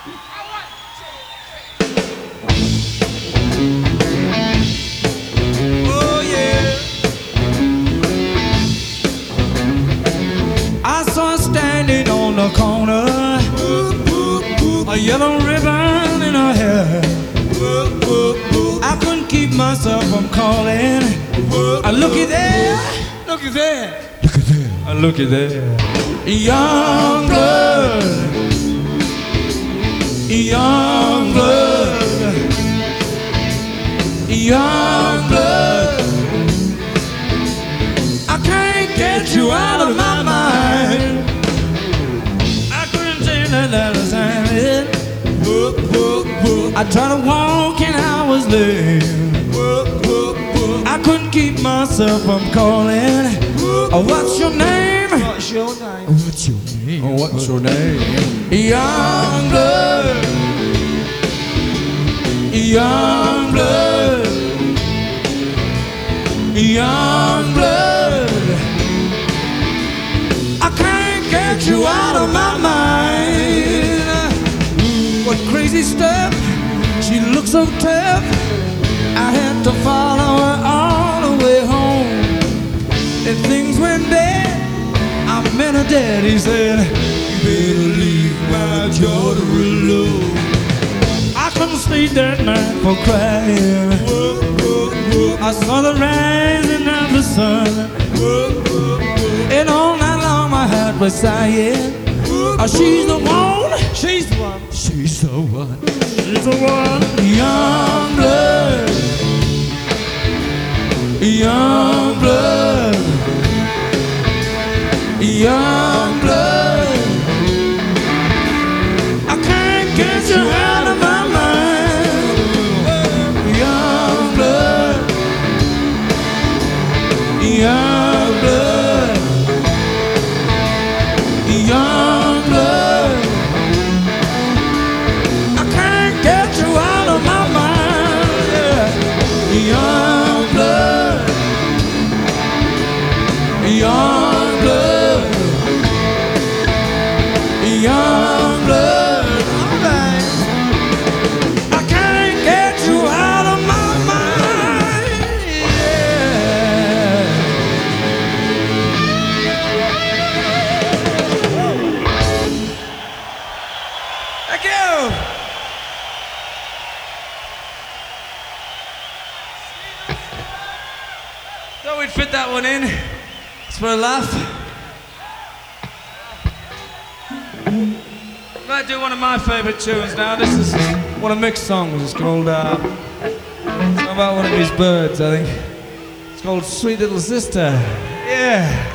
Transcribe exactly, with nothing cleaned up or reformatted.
Oh yeah. I saw her standing on the corner, a yellow ribbon in her hair. I couldn't keep myself from calling. I looky there, looky there, looky there, I looky there. Young blood, young blood, young blood. I can't get you out of my mind. I couldn't say that last time. I tried to walk and I was late. I couldn't keep myself from calling. Oh, what's your name? What's your name? What's your name? Oh, what's your name? Young blood, young blood, young blood. I can't get you out of my mind. What crazy stuff? She looked so tough. I had to follow her all the way home. And things went bad. I met her dad. He said, "You better leave my daughter alone." I couldn't sleep that night for crying. I saw the rising of the sun, and all night long my heart was sighing. Oh, she's the one. She's the one. She's the one. She's the one. Young blood, young blood, young blood. I can't get you out of my mind. Young blood, young blood, young blood. I can't get you out of my mind. Yeah. Young blood, young blood, young blood. All right. I can't get you out of my mind. Yeah. Thank you. Thought we'd fit that one in. It's for a laugh. I'm going to do one of my favourite tunes now. This is one of Mick's songs. It's called, uh, it's about one of his birds, I think. It's called Sweet Little Sister. Yeah.